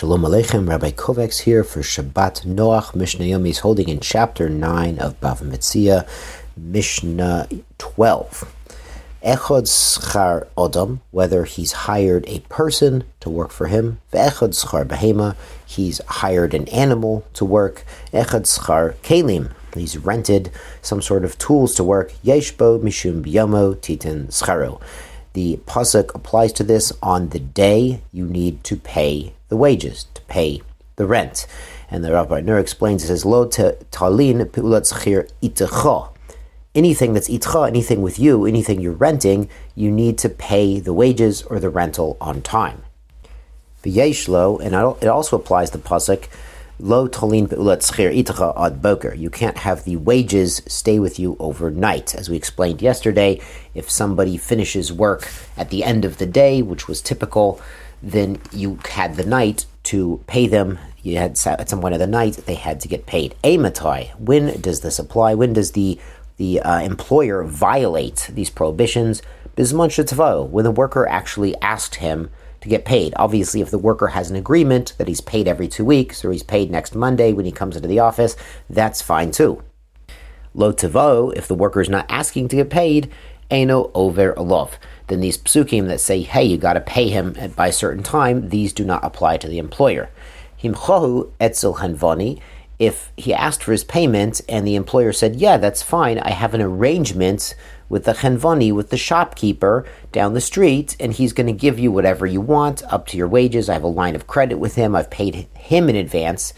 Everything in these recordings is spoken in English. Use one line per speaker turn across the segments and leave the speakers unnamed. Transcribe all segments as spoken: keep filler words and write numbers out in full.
Shalom Aleichem, Rabbi Kovacs here for Shabbat Noach. Mishnah Yomi is holding in chapter nine of Bava Metzia, Mishnah twelve. Echad schar odom, whether he's hired a person to work for him. Ve'echad schar behema, he's hired an animal to work. Echad schar kelim, he's rented some sort of tools to work. Yeshbo mishum biyomo titin scharo. The pasuk applies to this on the day you need to pay the wages, to pay the rent. And the Rabbi Nur explains, it says, Lo talin pi'ulat schir itecha. Anything that's itcha, anything with you, anything you're renting, you need to pay the wages or the rental on time. V'yeshlo, and it also applies to pasuk, Lo talin pe'ulat schir itecha ad boker. You can't have the wages stay with you overnight. As we explained yesterday, if somebody finishes work at the end of the day, which was typical, then you had the night to pay them. You had at some point of the night, they had to get paid. Amatai, when does this apply? When does the the uh, employer violate these prohibitions? Bisman shetavo, when the worker actually asked him to get paid. Obviously, if the worker has an agreement that he's paid every two weeks, or he's paid next Monday when he comes into the office, that's fine too. Lo tavo, if the worker is not asking to get paid, eino over alov. Then these psukim that say, hey, you got to pay him by a certain time, these do not apply to the employer. Himchohu etzel hanvani, if he asked for his payment and the employer said, yeah, that's fine, I have an arrangement with the hanvani, with the shopkeeper down the street, and he's going to give you whatever you want, up to your wages. I have a line of credit with him. I've paid him in advance.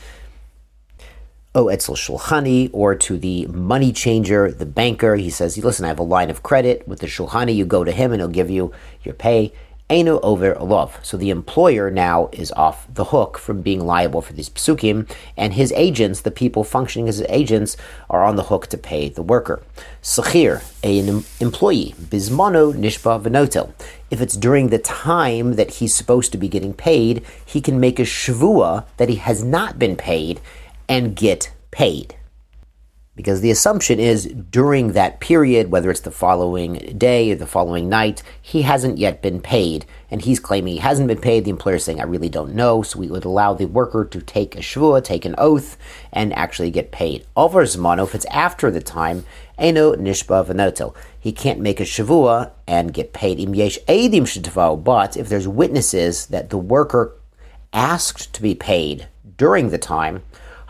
O etzel shulchani, or to the money changer, the banker. He says, listen, I have a line of credit with the shulchani. You go to him and he'll give you your pay. Einu over alov. So the employer now is off the hook from being liable for these psukim, and his agents, the people functioning as agents, are on the hook to pay the worker. Sechir, an employee, bismano nishba v'notel. If it's during the time that he's supposed to be getting paid, he can make a shvua that he has not been paid and get paid. Because the assumption is during that period, whether it's the following day or the following night, he hasn't yet been paid, and he's claiming he hasn't been paid. The employer is saying, I really don't know, so we would allow the worker to take a shvua, take an oath, and actually get paid. Over zmano, if it's after the time, eno nishba v'notel. He can't make a shavua and get paid. Im yesh eidim shetavo, but if there's witnesses that the worker asked to be paid during the time,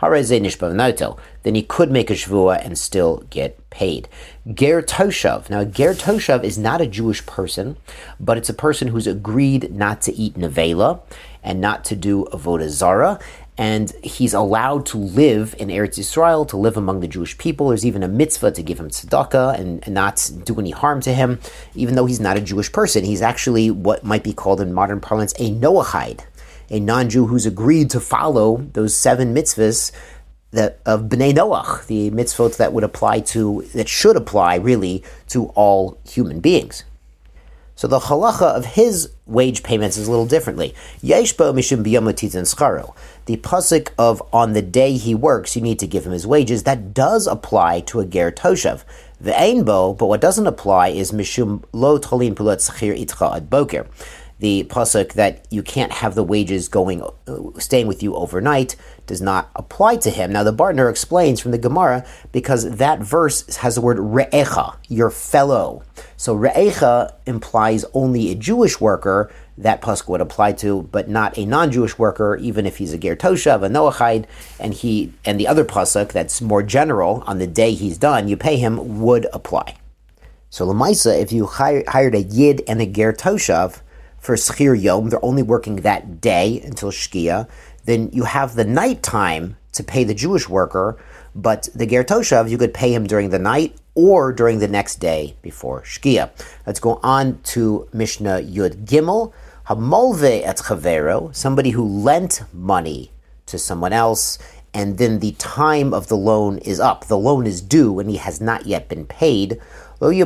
then he could make a shvua and still get paid. Ger Toshav. Now, Ger Toshav is not a Jewish person, but it's a person who's agreed not to eat nevela and not to do avodah zara, and he's allowed to live in Eretz Yisrael, to live among the Jewish people. There's even a mitzvah to give him tzedakah and, and not do any harm to him, even though he's not a Jewish person. He's actually what might be called in modern parlance a Noahide, a non-Jew who's agreed to follow those seven mitzvahs that of Bnei Noach, the mitzvot that would apply to, that should apply really to all human beings. So the halacha of his wage payments is a little differently. Yeshbo mishum biyom titin scharo. The pasuk of on the day he works, you need to give him his wages. That does apply to a ger toshav. The einbo, but what doesn't apply is mishum lo tolin pulat schir itcha ad boker. The pasuk that you can't have the wages going, uh, staying with you overnight does not apply to him. Now the Bartner explains from the Gemara, because that verse has the word re'echa, your fellow. So re'echa implies only a Jewish worker that pasuk would apply to, but not a non-Jewish worker, even if he's a ger toshav, a noachide, and he and the other pasuk that's more general, on the day he's done, you pay him, would apply. So l'maisa, if you hire, hired a yid and a ger toshav for schir yom, they're only working that day until shkia, then you have the night time to pay the Jewish worker, but the ger toshav, you could pay him during the night or during the next day before shkia. Let's go on to Mishnah Yud Gimel. Hamolve et chavero, somebody who lent money to someone else, and then the time of the loan is up. The loan is due and he has not yet been paid. He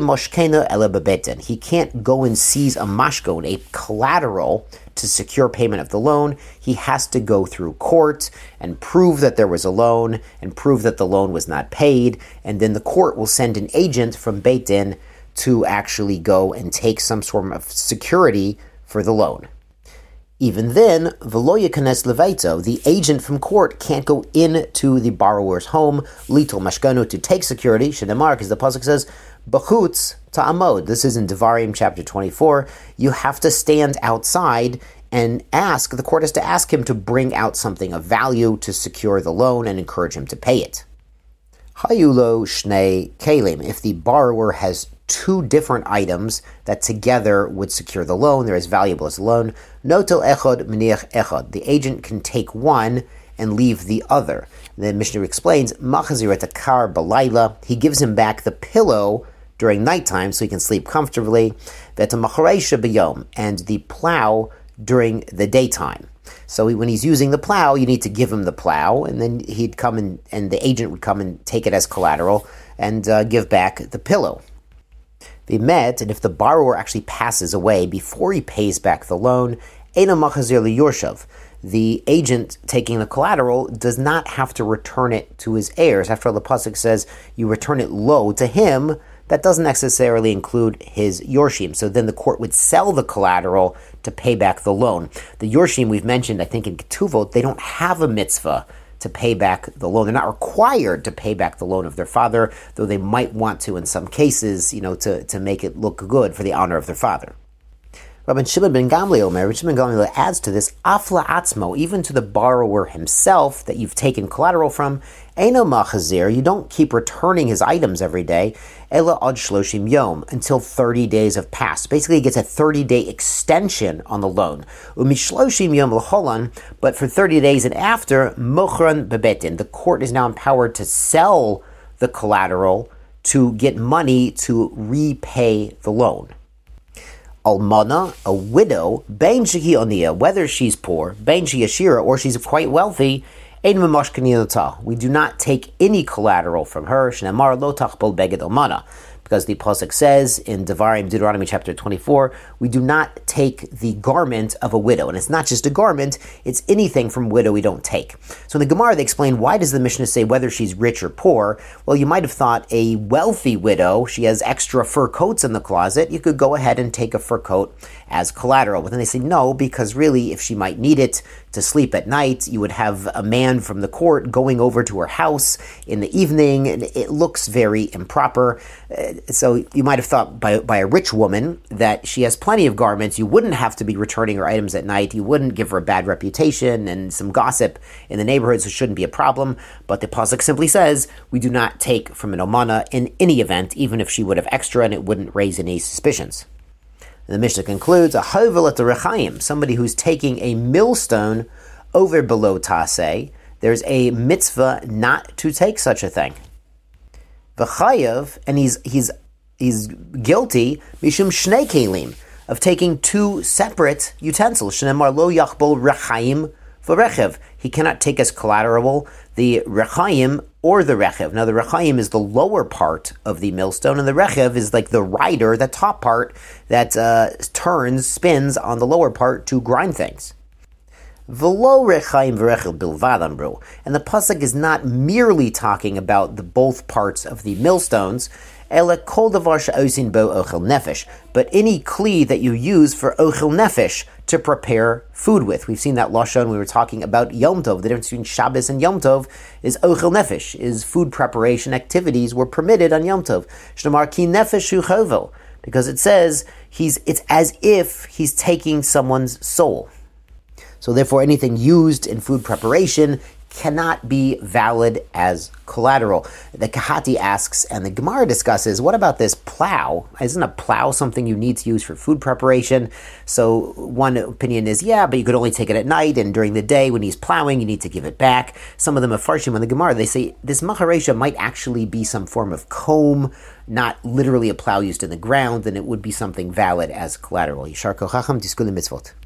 can't go and seize a mashkon, a collateral, to secure payment of the loan. He has to go through court and prove that there was a loan and prove that the loan was not paid, and then the court will send an agent from Beit Din to actually go and take some sort of security for the loan. Even then, v'lo yikanes levaito, the agent from court can't go into the borrower's home, litol mashkanu, to take security, shenemar, because the pasuk says, b'chutz ta'amod. This is in Devarim chapter twenty-four. You have to stand outside and ask, the court has to ask him to bring out something of value to secure the loan and encourage him to pay it. Hayulo shnei kelim, if the borrower has two different items that together would secure the loan, they're as valuable as the loan, notel echod meniach echod, the agent can take one and leave the other. And then Mishnah explains, machazir et akar balayla, he gives him back the pillow during nighttime so he can sleep comfortably, v'etamachareisha b'yom, and the plow during the daytime. So when he's using the plow, you need to give him the plow, and then he'd come and, and the agent would come and take it as collateral and uh, give back the pillow. They met, and if the borrower actually passes away before he pays back the loan, eino machazir liyorshav, the agent taking the collateral does not have to return it to his heirs. After all, the pasuk says you return it low to him. That doesn't necessarily include his yorshim. So then the court would sell the collateral to pay back the loan. The yorshim we've mentioned, I think in Ketuvot, they don't have a mitzvah to pay back the loan. They're not required to pay back the loan of their father, though they might want to in some cases, you know, to, to make it look good for the honor of their father. Rabbi Shimon ben Gamliel, Rabbi Shimon ben Gamliel adds to this, afla atzmo, even to the borrower himself that you've taken collateral from, eino machazir, you don't keep returning his items every day, ela ad shloshim yom, until thirty days have passed. Basically, he gets a thirty-day extension on the loan. Umishloshim yom l'cholan, but for thirty days and after, mochran bebetin, the court is now empowered to sell the collateral to get money to repay the loan. Almana, a widow, bein shehi oniya, whether she's poor, bein she yashira, or she's quite wealthy, ein mamash kaniyotah. We do not take any collateral from her. Shneimar lo tachbol beged almana, because the pasuk says in Devarim, Deuteronomy chapter twenty-four, we do not take the garment of a widow, and it's not just a garment; it's anything from widow we don't take. So in the Gemara, they explain, why does the Mishnah say whether she's rich or poor? Well, you might have thought a wealthy widow, she has extra fur coats in the closet, you could go ahead and take a fur coat as collateral. But then they say no, because really, if she might need it to sleep at night, you would have a man from the court going over to her house in the evening, and it looks very improper. Uh, so you might have thought by, by a rich woman that she has plenty of garments, you wouldn't have to be returning her items at night, you wouldn't give her a bad reputation and some gossip in the neighborhood, so it shouldn't be a problem. But the pasuk simply says, we do not take from an omana in any event, even if she would have extra and it wouldn't raise any suspicions. And the Mishnah concludes, a hovel at the rechaim, somebody who's taking a millstone over below taseh, there's a mitzvah not to take such a thing. V'chayav, and he's he's he's guilty mishum shnei kelim, of taking two separate utensils. Shneimar lo yachbol rechaim v'rechev. He cannot take as collateral the rechaim or the rechev. Now the rechaim is the lower part of the millstone, and the rechev is like the rider, the top part that uh, turns, spins on the lower part to grind things. V'lo rechaim v'rechev bilvad amru. And the pasuk is not merely talking about the both parts of the millstones, ele kol davar she'osin bo ochel nefesh, but any kli that you use for ochel nefesh, to prepare food with. We've seen that lashon. We were talking about Yom Tov. The difference between Shabbos and Yom Tov is ochel nefesh, is food preparation activities were permitted on Yom Tov. Shnemar ki nefesh hu chovel, because it says he's it's as if he's taking someone's soul. So therefore, anything used in food preparation cannot be valid as collateral. The Kahati asks, and the Gemara discusses, what about this plow? Isn't a plow something you need to use for food preparation? So one opinion is, yeah, but you could only take it at night, and during the day when he's plowing, you need to give it back. Some of them are farshim on the Gemara. They say this macharesha might actually be some form of comb, not literally a plow used in the ground, and it would be something valid as collateral. Yishar kochacham tiskulim mitzvot.